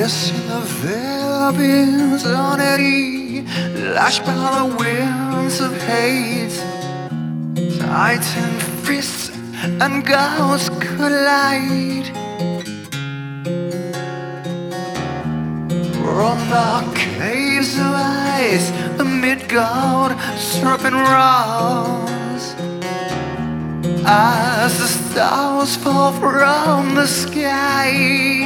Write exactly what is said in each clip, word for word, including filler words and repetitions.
Kissing the velvet on eddy, lashed by the winds of hate. Tightened fists and gouts collide. From the caves of ice, amid gold serpent roars, as the stars fall from the sky.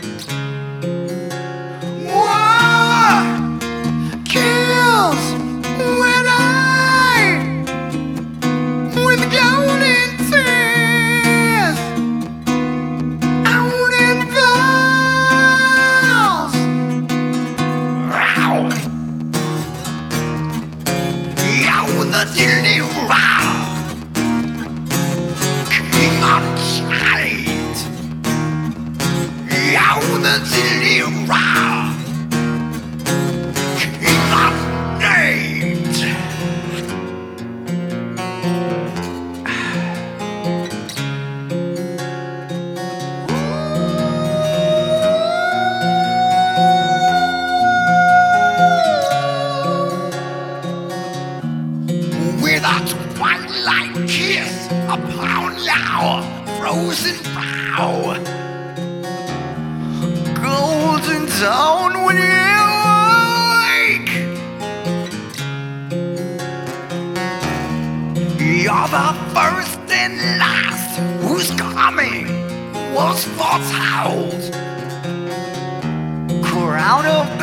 War kills when I, with golden tears, out in vows. Row, yow, the dilly row. King of Child, yow, the dilly row. With a twilight kiss upon your frozen brow, golden dawn when you awake. You're the first and last whose coming was foretold. Crown of